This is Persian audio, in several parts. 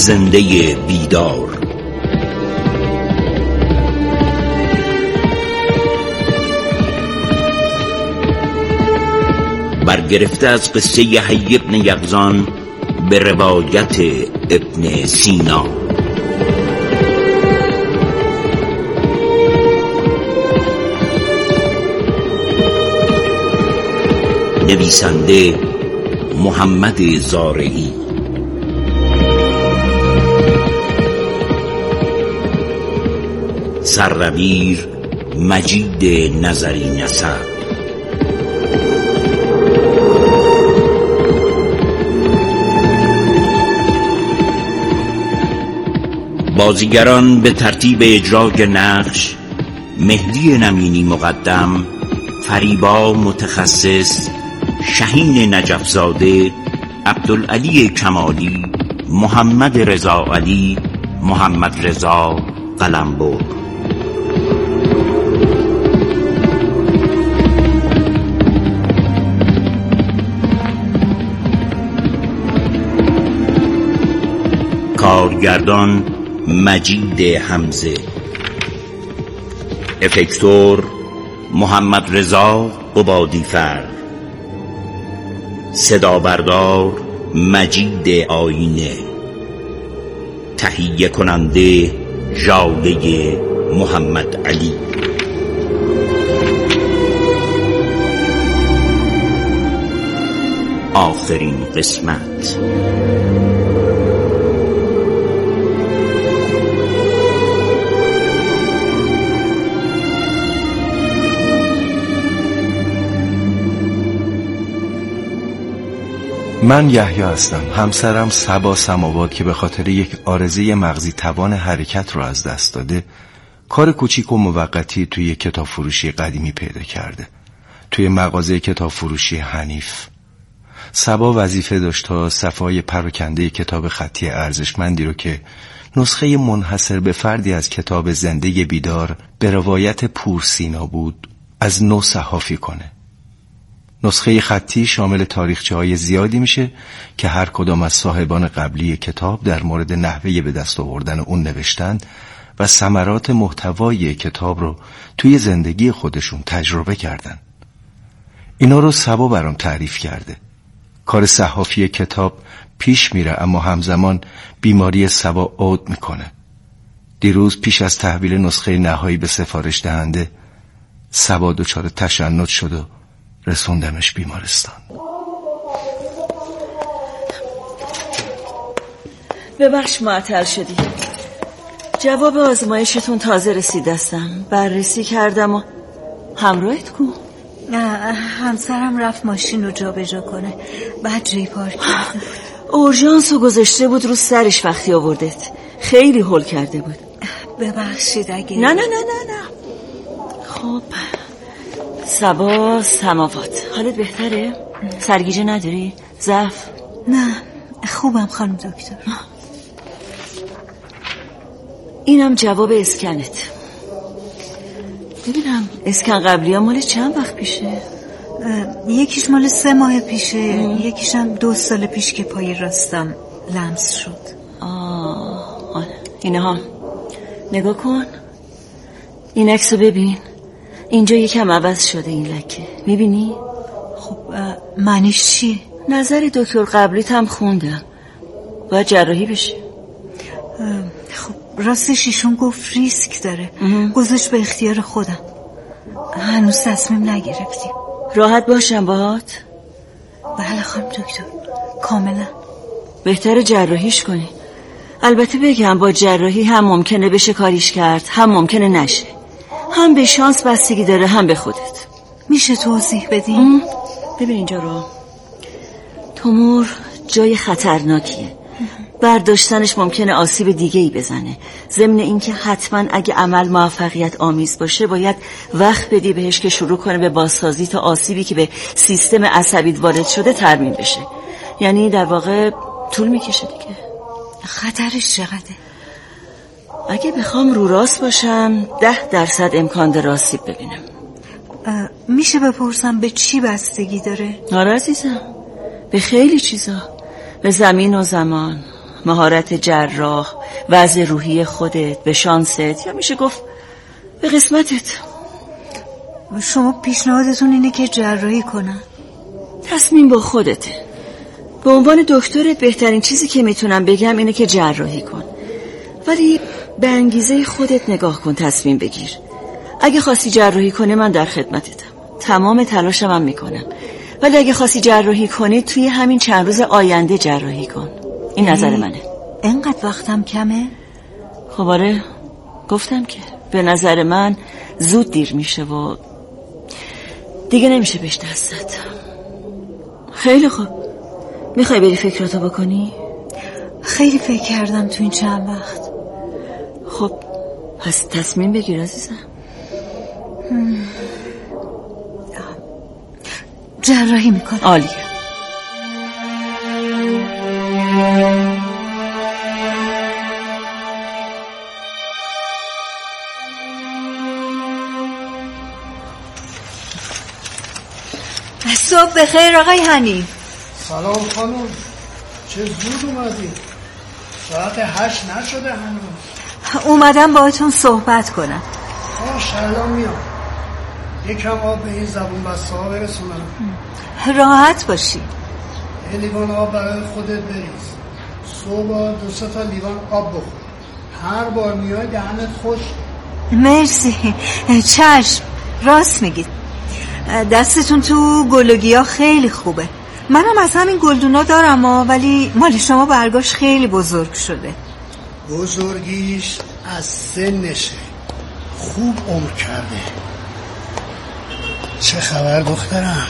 زنده بیدار. برگرفته از قصه حی بن یقظان به روایت ابن سینا. نویسنده محمد زارعی. سردبیر مجید نظری نسب. بازیگران به ترتیب اجرای نقش: مهدی نمینی مقدم، فریبا متخصص، شهین نجفزاده، عبدالعلی کمالی، محمد رضا علی، محمد رضا قلمبر. کارگردان مجید حمزه. افکتور محمد رضا عبادی‌فر. صدا بردار مجید آینه. تهیه کننده ژاله محمد علی. آخرین قسمت. من یحیی هستم. همسرم صبا سماوات که به خاطر یک عارضه مغزی توان حرکت رو از دست داده، کار کوچیک و موقتی توی کتاب فروشی قدیمی پیدا کرده، توی مغازه کتاب فروشی حنیف. صبا وظیفه داشت تا صفحه‌های پراکنده کتاب خطی ارزشمندی رو که نسخه منحصر به فردی از کتاب زنده بیدار به روایت پورسینا بود از نو صحافی کنه. نسخه خطی شامل تاریخچه‌های زیادی میشه که هر کدام از صاحبان قبلی کتاب در مورد نحوه به دست آوردن اون نوشتن و ثمرات محتوای کتاب رو توی زندگی خودشون تجربه کردن. اینا رو صبا برام تعریف کرده. کار صحافی کتاب پیش میره اما همزمان بیماری صبا عود میکنه. دیروز پیش از تحویل نسخه نهایی به سفارش دهنده، صبا دچار تشنج شد و رسوندمش بیمارستان. ببخش معطل شدی. جواب آزمایشتون تازه رسید دستم. بررسی کردم و همراهت کو؟ نه، همسرم رفت ماشین رو جا به جا کنه، بعد جی پارک کرد. اورژانس رو گذاشته بود رو سرش وقتی آوردت. خیلی هول کرده بود. ببخشید اگه نه خب صبا سماوات، حالت بهتره؟ سرگیجه نداری؟ ضعف؟ نه خوبم خانم دکتر. اینم جواب اسکنت. ببینم اسکن قبلی ها مال چند وقت پیشه؟ یکیش مال 3 ماه پیشه، یکیشم 2 سال پیش که پای راستم لمس شد. اینه ها نگاه کن، این عکسو ببین. اینجا یکم عوض شده این لکه، میبینی؟ خب معنیش چیه؟ نظر دکتر قبلیت هم خوندم، باید جراحی بشه. خب راستش ایشون گفت ریسک داره، گذاشت به اختیار خودم. هنوز تصمیم نگرفتیم. راحت باشم باهات؟ بله خانم دکتر، کاملا. بهتره جراحیش کنی. البته بگم با جراحی هم ممکنه بشه کاریش کرد، هم ممکنه نشه. هم به شانس بستگی داره، هم به خودت. میشه توضیح بدین؟ ببین اینجا رو. تومور جای خطرناکیه. برداشتنش ممکنه آسیب دیگه ای بزنه. ضمن اینکه حتما اگه عمل موفقیت آمیز باشه باید وقت بدی بهش که شروع کنه به بازسازی تا آسیبی که به سیستم عصبیت وارد شده ترمیم بشه. یعنی در واقع طول میکشه دیگه. خطرش چقدره؟ اگه بخوام رو راست باشم 10% امکان داره آسیب ببینم. میشه بپرسم به چی بستگی داره؟ آره عزیزم، به خیلی چیزا. به زمین و زمان، مهارت جراح، وضع روحی خودت، به شانست، یا میشه گفت به قسمتت. شما پیشنهادتون اینه که جراحی کنم؟ تصمیم با خودته. به عنوان دکترت بهترین چیزی که میتونم بگم اینه که جراحی کن، ولی به انگیزه خودت نگاه کن، تصمیم بگیر. اگه خواستی جراحی کنی من در خدمتتم، تمام تلاشم هم میکنم، ولی اگه خواستی جراحی کنی توی همین چند روز آینده جراحی کن. این نظر منه. اینقدر وقتم کمه؟ خب آره، گفتم که به نظر من زود دیر میشه و دیگه نمیشه بهش دست زد. خیلی خوب، میخوای بری فکراتو بکنی؟ خیلی فکر کردم تو این چند وقت. خب پس تصمیم بگیر عزیزم. جراحی میکنم. عالیه. صبح بخیر آقای حنیف. سلام خانم، چه زود اومدی؟ ساعت 8 نشده هنوز. اومدم باهاتون صحبت کنم. الان میام. یکم آب به این زبون بسته ها برسونم. راحت باشی. یه لیوان آب برای خودت بریز. صبح 2-3 تا لیوان آب بخور. هر بار میای دهنت خوش. مرسی. چشم، راست میگید. دستتون تو گل و گیاه خیلی خوبه. منم از همین گلدونا دارم ولی مال شما برگاش خیلی بزرگ شده. بزرگیش از سنشه، خوب عمر کرده. چه خبر دخترم؟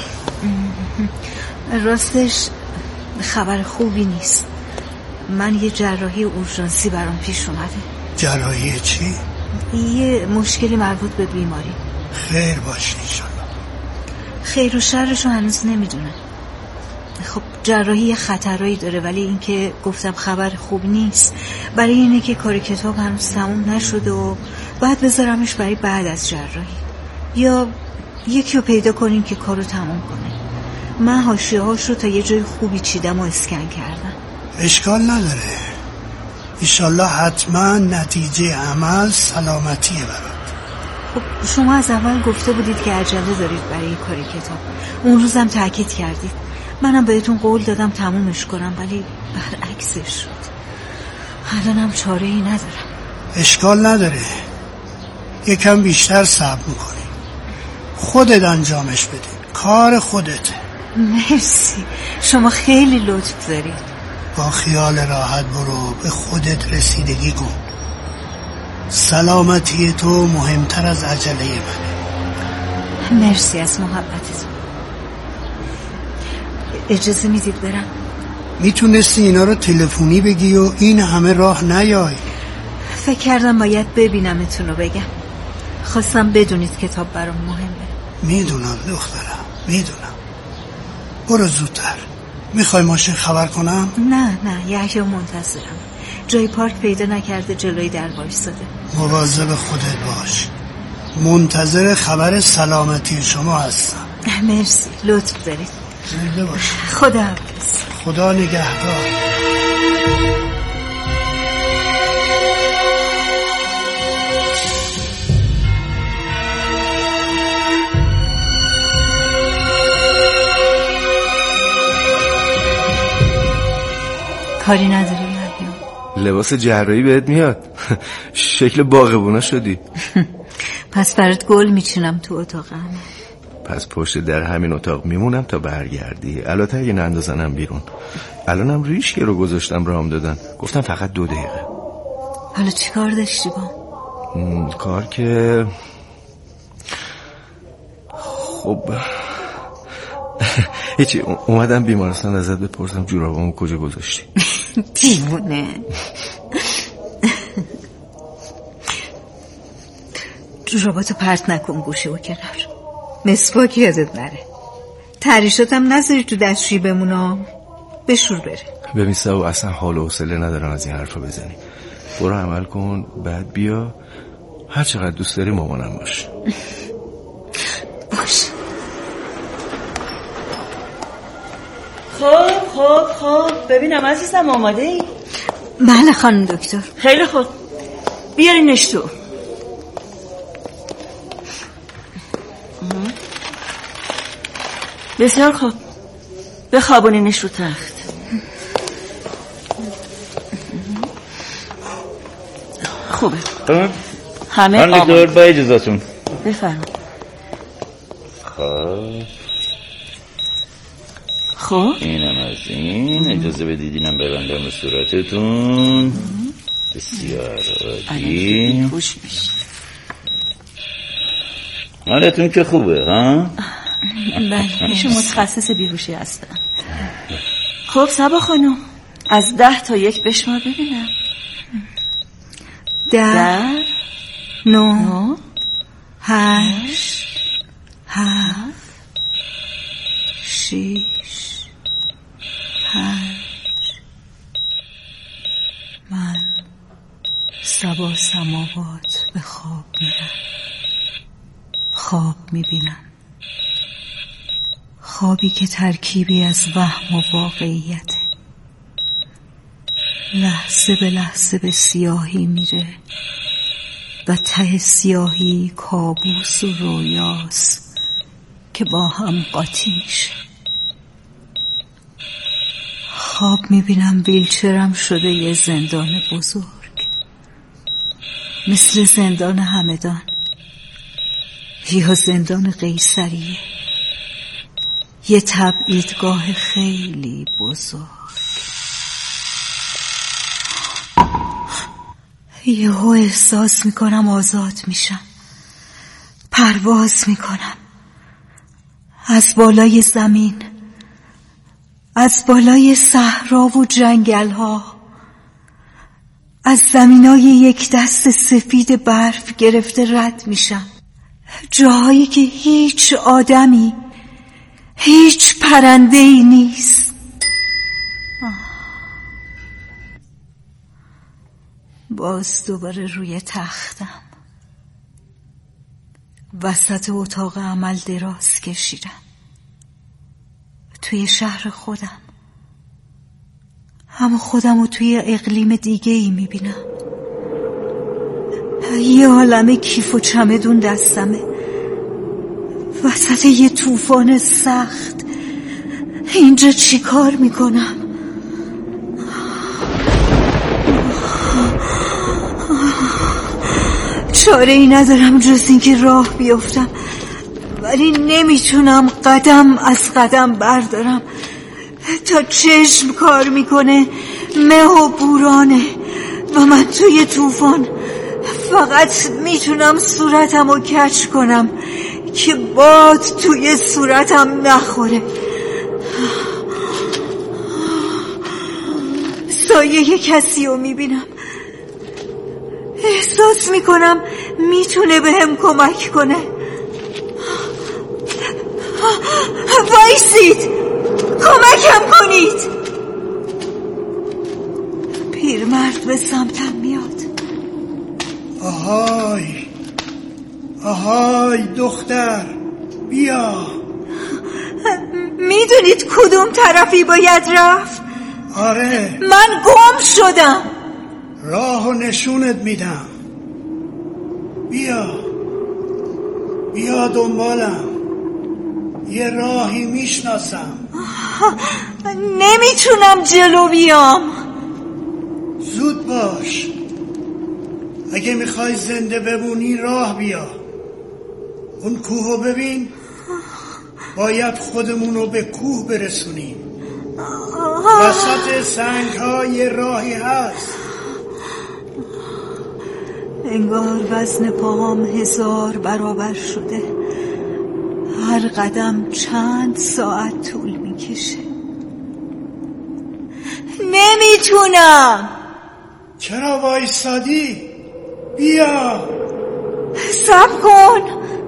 راستش خبر خوبی نیست. من یه جراحی اورژانسی برام پیش اومده. جراحی چی؟ یه مشکلی مربوط به بیماری. خیر باشه انشالله. خیر و شرشو هنوز نمیدونم. خب جراحی یه خطرایی داره، ولی این که گفتم خبر خوب نیست برای اینه که کار کتاب هنوز تموم نشده و باید بذارمش برای بعد از جراحی، یا یکی رو پیدا کنیم که کارو تموم کنه. من حاشیه‌هاش رو تا یه جای خوبی چیدم و اسکن کردم. اشکال نداره، انشالله حتما نتیجه عمل سلامتیه برات. خب شما از اول گفته بودید که عجله دارید برای کار کتاب. اون روزم تاکید کردید. منم بهتون قول دادم تمومش کنم، ولی برعکسش شد. الانم چاره‌ای ندارم. اشکال نداره، یکم بیشتر صبر میکنی، خودت انجامش بده، کار خودته. مرسی، شما خیلی لطف دارید. با خیال راحت برو، به خودت رسیدگی کن. سلامتی تو مهمتر از عجله منه. مرسی از محبتتون. اجازه میدید برم؟ میتونستی اینا رو تلفنی بگی و این همه راه نیای. فکر کردم باید ببینمتون رو بگم. خواستم بدونید کتاب برام مهمه. میدونم دخترم، میدونم. برو زودتر. میخوای ماشین خبر کنم؟ نه یحیی منتظرم. جای پارک پیدا نکرده، جلوی در وایساده. مواظب خودت باش، منتظر خبر سلامتی شما هستم. مرسی، لطف دارید. زنده باش. خدا حافظ. خدا نگهدار. کاری نداری یحیی؟ لباس جراحی بهت میاد. شکل باغبونا شدی. پس برات گل میچینم تو اتاقم. پس پشت در همین اتاق میمونم تا برگردی. البته اگه نندازنم بیرون. الانم ریشکی رو گذاشتم رام دادن. گفتم فقط 2 دقیقه. حالا چی کار داشتی با؟ کار که خب هیچی، اومدم بیمارستان ازت بپرسم جورابامو کجا گذاشتی. دیوونه. جوراباتو پرت نکن گوشه و کنار. مسواک یادت نره. تریشاتم نذاری تو دستشویی بمونه. بشور بره. ببین سو، اصلا حال و حوصله ندارم از این حرفا بزنی. برو عمل کن، بعد بیا هر چقدر دوست داری مامانم باش. باش. خب ببینم عزیزم آماده ای؟ بله خانم دکتر. خیلی خوب، بیارینش تو. بسیار خوب، بخوابونینش رو تخت. خوبه. همه آماده. با اجازهتون بفرمایید. خب اینم از این. اجازه بدید اینم ببندم به صورتتون. بسیار عالی. خوش میشه. حالتون که خوبه ها؟ بله، ایشون متخصص بیهوشی هستن. خب صبا خانم، از 10 تا 1 بشمار ببینم. 10 9 8 7 6 5. من صبا سماوات به خواب میرم. خواب میبینم، خوابی که ترکیبی از وهم و واقعیته. لحظه به لحظه به سیاهی میره و ته سیاهی کابوس و رویاست که با هم قاطی میشه. خواب میبینم ویلچرم شده یه زندان بزرگ، مثل زندان همدان یا زندان قیصریه. یه تبعیدگاه خیلی بزرگ. یهو احساس میکنم آزاد میشم، پرواز میکنم از بالای زمین، از بالای صحرا و جنگل ها، از زمینای یک دست سفید برف گرفته رد میشم، جاهایی که هیچ آدمی، هیچ پرنده‌ای نیست. باز دوباره روی تختم وسط اتاق عمل دراز کشیدم. توی شهر خودم، اما خودم رو توی اقلیم دیگه ای میبینم. یه عالمه کیف و چمدون دستمه وسط یه طوفان سخت. اینجا چی کار میکنم؟ چاره ای ندارم جز اینکه راه بیفتم، ولی نمیتونم قدم از قدم بردارم. تا چشم کار میکنه مه و بورانه و من توی طوفان فقط میتونم صورتم رو کج کنم که باد توی صورتم نخوره. سایه کسی رو میبینم، احساس میکنم میتونه بهم کمک کنه. وایسید، کمکم کنید. پیرمرد به سمتم میاد. آهای آهای دختر، بیا. میدونید کدوم طرفی باید رفت؟ آره، من گم شدم. راهو نشونت میدم. بیا بیا دنبالم، یه راهی میشناسم. نمیتونم جلو بیام. زود باش، اگه میخوای زنده بمونی راه بیا. اون کوهو ببین، باید خودمونو به کوه برسونیم. وسط سنگ ها یه راهی هست. انگار وزن پاهام 1000 برابر شده. هر قدم چند ساعت طول میکشه. نمیتونم. چرا وایسادی؟ بیا. صبر کن.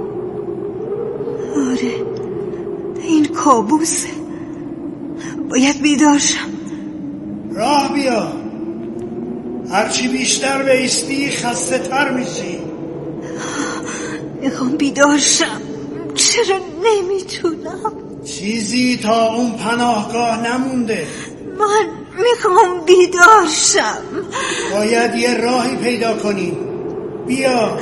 آره، این کابوسه. باید بیدار شم. راه بیا. هرچی بیشتر بایستی خسته تر میشی. میخوام بیدار شم. چرا نمیتونم؟ چیزی تا اون پناهگاه نمونده. من میخوام بیدار شم. باید یه راهی پیدا کنیم. بیا.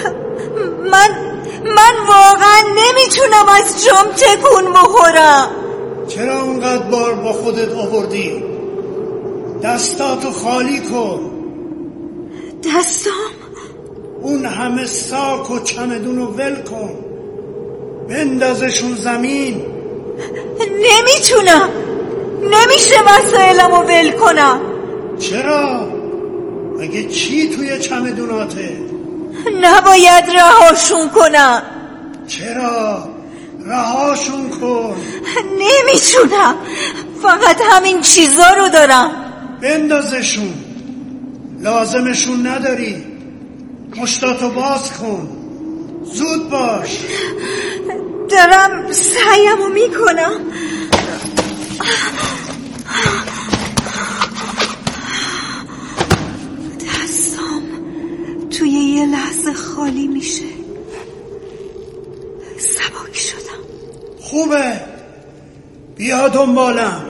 من واقعا نمیتونم از جام تکون بخورم. چرا اونقدر بار با خودت آوردی؟ دستاتو خالی کن. دستام؟ اون همه ساک و چمدونو ول کن، بندازشون زمین. نمیتونم، نمیشه وسایلمو ول کنم. چرا؟ مگه چی توی چمدوناته؟ نباید رهاشون کنم. چرا؟ رهاشون کن. نمیتونم، فقط همین چیزا رو دارم. بندازشون، لازمشون نداری. مشتاتو باز کن، زود باش. دارم سعیمو میکنم. دستام توی یه لحظه خالی میشه. سبک شدم. خوبه، بیا دنبالم.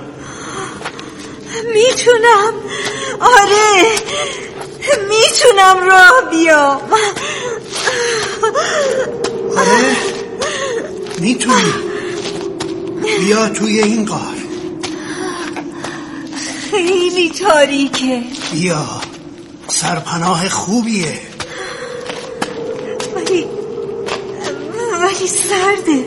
میتونم، آره میتونم راه بیام. آره میتونی. بیا توی این غار. خیلی تاریکه. بیا، سرپناه خوبیه. ولی سرده.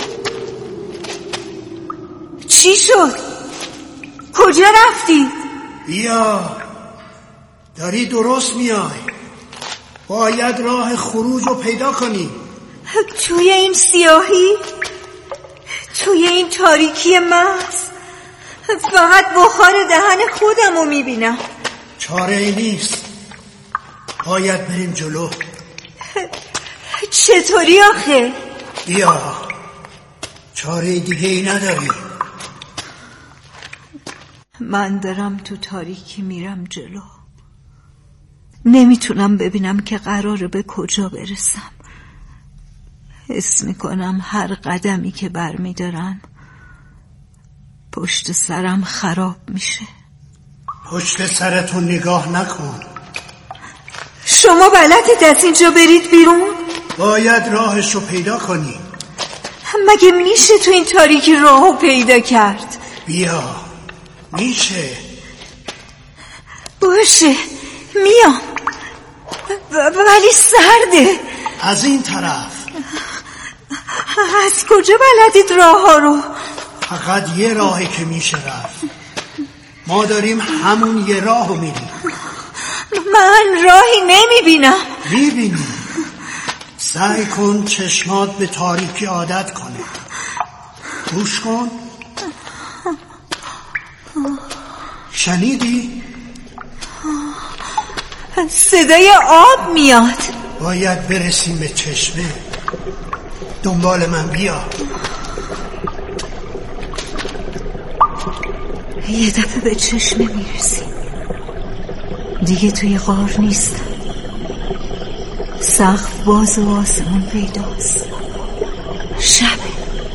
چی شد؟ کجا رفتی؟ بیا، داری درست میای. باید راه خروج رو پیدا کنی. توی این سیاهی، توی این تاریکی محض، فقط بخار دهن خودم رو میبینم. چاره ای نیست، باید بریم جلو. چطوری آخه؟ بیا، چاره دیگه ای نداری. من دارم تو تاریکی میرم جلو. نمیتونم ببینم که قراره به کجا برسم. حس میکنم هر قدمی که برمیدارم پشت سرم خراب میشه. پشت سرتون نگاه نکن. شما بلدید از اینجا برید بیرون؟ باید راهش رو پیدا کنی. مگه میشه تو این تاریکی راهو پیدا کرد؟ بیا، میشه. باشه میام، ولی سرده. از این طرف. از کجا بلدید راه ها رو؟ فقط یه راهی که میشه رفت. ما داریم همون یه راهو میریم. من راهی نمیبینم. میبینی. سعی کن چشمات به تاریکی عادت کنه. گوش کن. شنیدی؟ صدای آب میاد. باید برسیم به چشمه. دنبال من بیا. یه دفعه به چشمه میرسیم. دیگه توی غار نیستم. سقف باز و آسمون پیداست. شبه.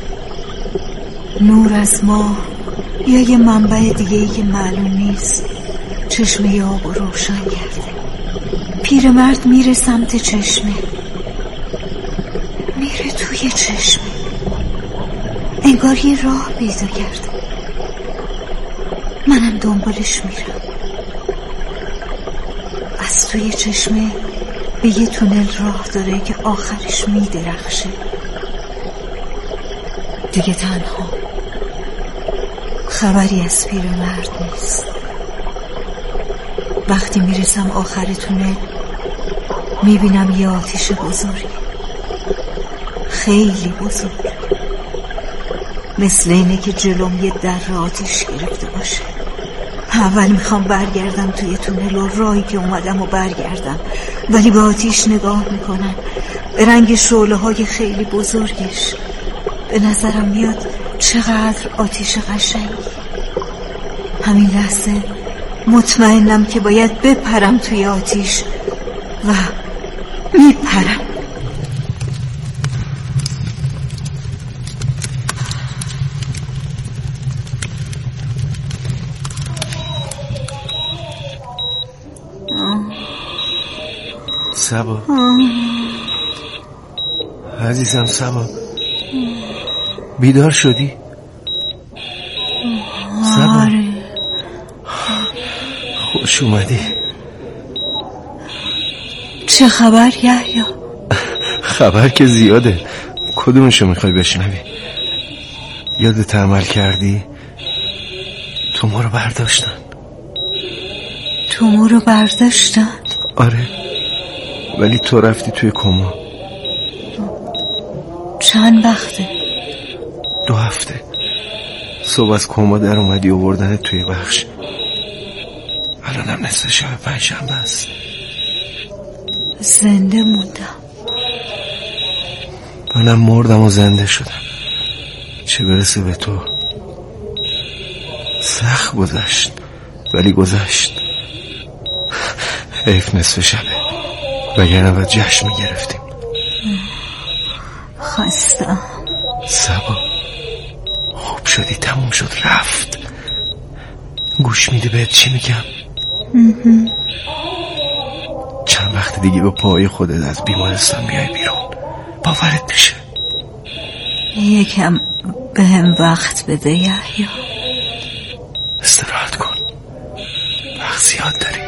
نور از ماه یا یه منبع دیگه‌ای که معلوم نیست چشمه آب رو روشن کرده. پیرمرد میره سمت چشمه. میره توی چشمه. انگار یه راه پیدا کرده. منم دنبالش میرم. از توی چشمه به یه تونل راه داره که آخرش میدرخشه. دیگه تنها. خبری از پیرمرد نیست. وقتی میرسم آخر تونل میبینم یه آتیش بزرگ، خیلی بزرگ، مثل اینه که جلوم یه در آتیش گرفته باشه. اول میخوام برگردم توی تونل و راهی که اومدم و برگردم، ولی به آتیش نگاه میکنم، به رنگ شعله های خیلی بزرگش. به نظرم میاد چقدر آتیش قشنگی. همین لحظه مطمئنم که باید بپرم توی آتیش و میپرم. سبا عزیزم، سبا بیدار شدی؟ سبا خوش اومدی. چه خبر یحیی؟ خبر که زیاده، کدومشو میخوای بشنوی؟ یادت عمل کردی؟ تومور برداشتن. تومور برداشتن؟ آره، ولی تو رفتی توی کما. چند وقته؟ 2 هفته. صبح از کما در اومدی و بردنت توی بخش. الانم نصف شب پنجشنبه است. زنده موندم. منم مردم و زنده شدم، چه برسه به تو. سخت گذشت ولی گذشت. حیف نصف شبه، وگرنه باید جشن میگرفتیم. خستم. سبا خوب شدی، تموم شد، رفت. گوش میدی بهت چی میگم؟ چند وقت دیگه به پای خودت از بیمارستان میای بیرون، باورت میشه. یکم به هم وقت بده یحیی. استراحت کن، وقت زیاد داری.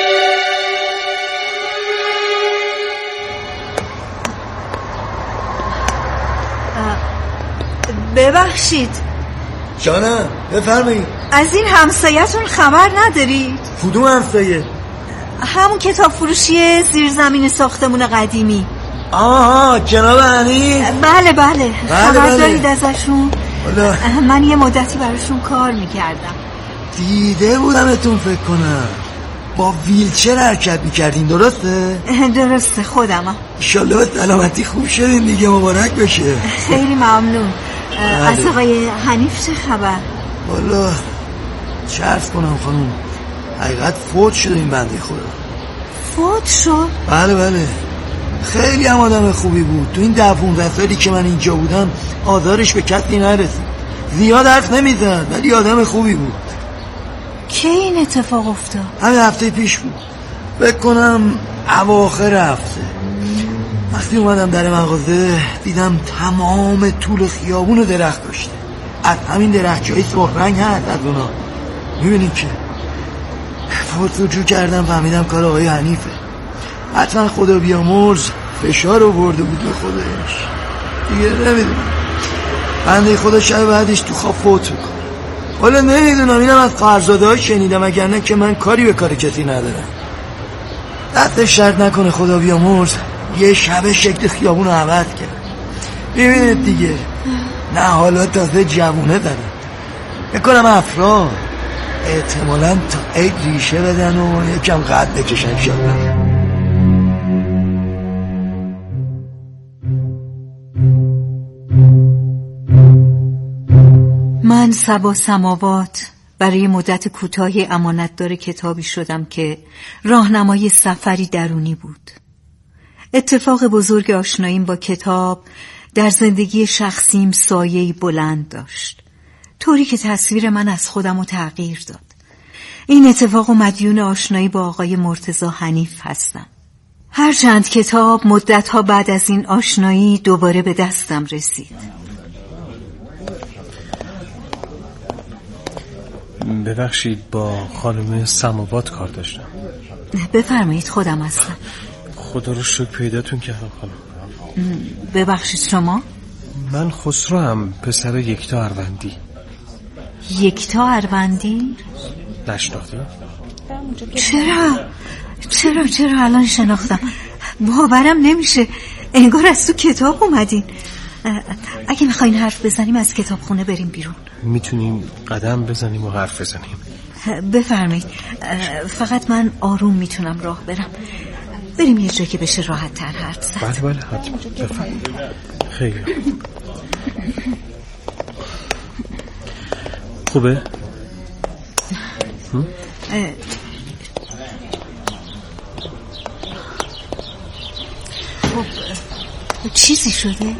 ببخشید جانم، بفرمایید. از این همسایتون خبر ندارید؟ کدوم همسایه؟ همون کتاب فروشی زیرزمین ساختمون قدیمی. آها، جناب حنیف. بله. خبر دارید ازشون؟ بله. من یه مدتی براشون کار میکردم. دیده بودمتون فکر کنم. با ویلچر حرکت میکردین، درسته؟ درسته، خودمم. انشالله به سلامتی خوب شدین دیگه، مبارک بشه. خیلی ممنون. از آقای حنیف چه خبر؟ والا چه عرض کنم خانم، حقیقت فوت شد این بنده خدا. فوت شد؟ بله. خیلی هم آدم خوبی بود. تو این 10-15 سالی که من اینجا بودم آزارش به کسی نرسید. زیاد حرف نمیزد ولی آدم خوبی بود. کی این اتفاق افتاد؟ همین هفته پیش بود، فکر کنم اواخر هفته. وقتی اومدم در مغازه دیدم تمام طول خیابون درخت داشته. از همین درخت‌های سرخ رنگ هست از اونا. میبینید که پرسجو کردم، فهمیدم کار آقای حنیفه. حتما خدا بیامرز فشار آورده بود به خودش دیگه، نمیدونم. بنده خدا شب بعدش تو خواب فوت میکنه. حالا نمیدونم، اینم از خواهرزاده ها شنیدم، اگر نه که من کاری به کار کسی ندارم. دستش شرط نکنه خدا بیامرز یه شب شکل خیابون رو عوض کرد. ببینید دیگه، نه حالا تازه جوونه دارم. بکنم افراد احتمالاً تا عید ریشه بدن و یکم قد بکشن شدن. من سبا سماوات برای مدت کوتاهی امانتدار کتابی شدم که راهنمای سفری درونی بود. اتفاق بزرگ آشناییم با کتاب در زندگی شخصیم سایه‌ای بلند داشت، طوری که تصویر من از خودم رو تغییر داد. این اتفاق و مدیون آشنایی با آقای مرتضی حنیف هستم. هرچند کتاب مدتها بعد از این آشنایی دوباره به دستم رسید. ببخشید، با خانم سماوات کار داشتم. بفرمایید، خودم هستم. خدا رو شکر پیداتون کردم خانم. ببخشید، شما؟ من خسرو هم، پسر یکتا اروندی. یکتا اروندی؟ نشناختی؟ چرا الان شناختم. باورم نمیشه، انگار از تو کتاب اومدین. اگه میخواین حرف بزنیم از کتابخونه بریم بیرون. میتونیم قدم بزنیم و حرف بزنیم. بفرمایید، فقط من آروم میتونم راه برم. بریم یه جایی که بشه راحت تر حرف زد. بله حتما، بفرمایید. خیلی خوبه؟ خب چیزی شده؟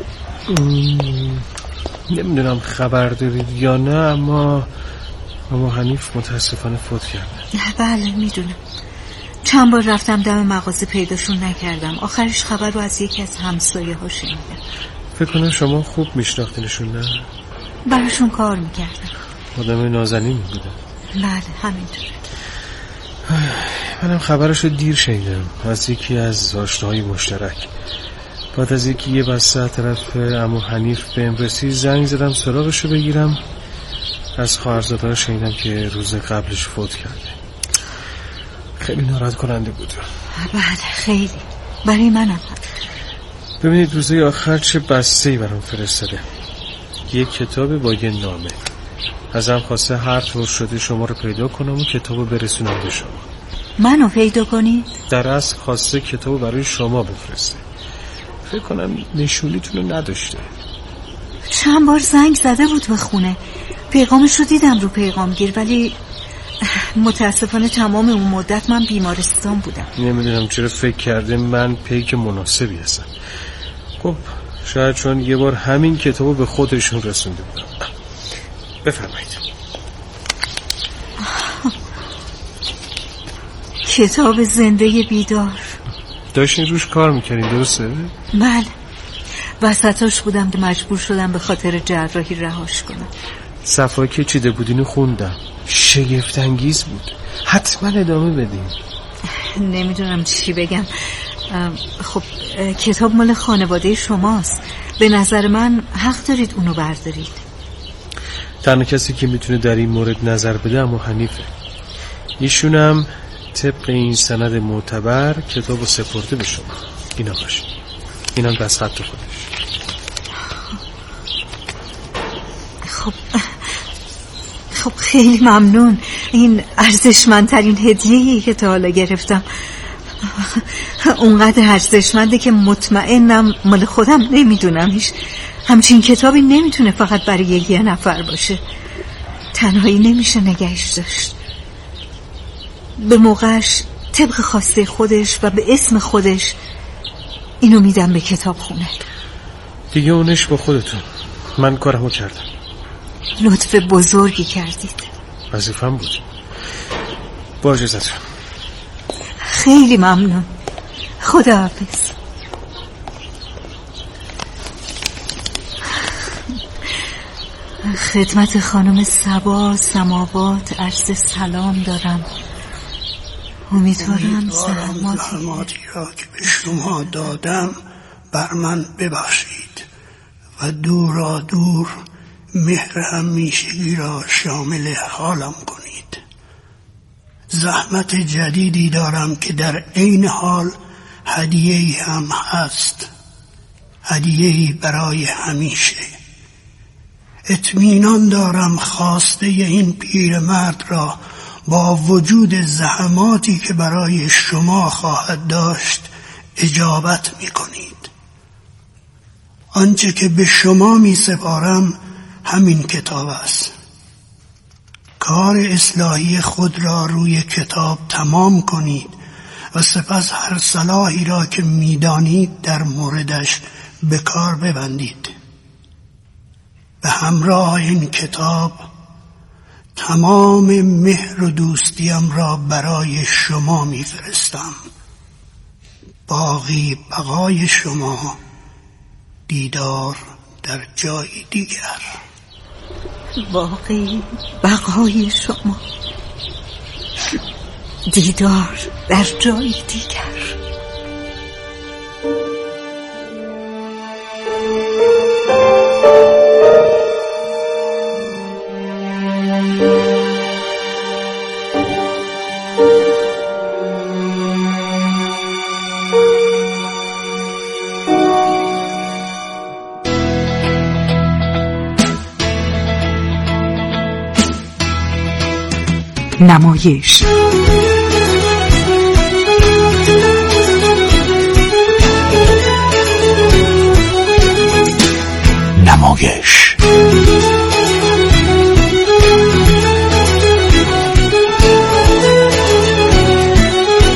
نمیدونم خبر دارید یا نه، اما حنیف متاسفانه فوت کرده. بله میدونم. چند بار رفتم دم مغازه پیداشون نکردم. آخرش خبر رو از یکی از همسایه ها شنیدم. فکر کنم شما خوب میشناختینشون، نه؟ براشون کار میکردم. آدم نازنین بوده. بله همینطوره. منم خبرشو دیر شنیدم از یکی از آشناهای مشترک. بعد از یکی یه بسته طرف عمو حنیف به امرسی زنگ زدم سراغشو بگیرم. از خواهرزاده‌ها شنیدم که روز قبلش فوت کرده. خیلی ناراحت کننده بود. بله خیلی. برای منم. ببینید روزهای آخر چه بسته‌ای برام فرستاده. یک کتاب با یه نامه. ازم خواسته هر طور شده شما رو پیدا کنم و کتابو برسونم به شما. منو پیدا کنید؟ در اصل خواسته کتابو برای شما بفرسته. فکر کنم نشونیتون رو نداشته. چند بار زنگ زده بود به خونه. پیغامش رو دیدم رو پیغامگیر، ولی متاسفانه تمام اون مدت من بیمارستان بودم. نمیدونم چرا فکر کرده من پیک مناسبی هستم. خب شاید چون یه بار همین کتابو به خودشون رسونده بودم. بفرمایید. کتاب زنده بیدار. داشتین روش کار میکنین درسته؟ بله. وسطاش بودم که مجبور شدم به خاطر جراحی رهاش کنم. صفحه‌ای که چیده بودین خوندم. شگفت انگیز بود. حتما ادامه بدین. نمیدونم چی بگم. خب کتاب مال خانواده شماست. به نظر من حق دارید اونو بردارید. تنها کسی که میتونه در این مورد نظر بده عمو حنیفه. ایشونم طبق این سند معتبر کتابو سپرده به شما. اینا باشه. اینم دست خط خودش. خب خیلی ممنون. این ارزشمندترین هدیه‌ای که تا حالا گرفتم. اونقدر ارزشمنده که مطمئنم مال خودم نمیدونمش. همچین کتابی نمیتونه فقط برای یه نفر باشه. تنهایی نمیشه نگهش داشت. به موقعش طبق خواسته خودش و به اسم خودش اینو میدم به کتاب خونه. دیگه اونش با خودتون. من کارمو کردم. لطف بزرگی کردید. وظیفه‌م بود. با اجازهتون. خیلی ممنون. خداحافظ. خدمت خانم صبا سماوات عرض سلام دارم. امیدوارم زحماتی را که به شما دادم بر من ببخشید و دورا دور مهر همیشگی را شامل حالم کنید. زحمت جدیدی دارم که در عین حال هدیه‌ای هم هست. هدیه‌ای برای همیشه. اطمینان دارم خواسته این پیرمرد را با وجود زحماتی که برای شما خواهد داشت اجابت می کنید. آنچه که به شما می سپارم همین کتاب است. کار اصلاحی خود را روی کتاب تمام کنید و سپس هر صلاحی را که می دانید در موردش به کار ببندید. به همراه این کتاب تمام مهر و دوستیم را برای شما میفرستم. باقی بقای شما، دیدار در جای دیگر. باقی بقای شما، دیدار در جای دیگر. نمایش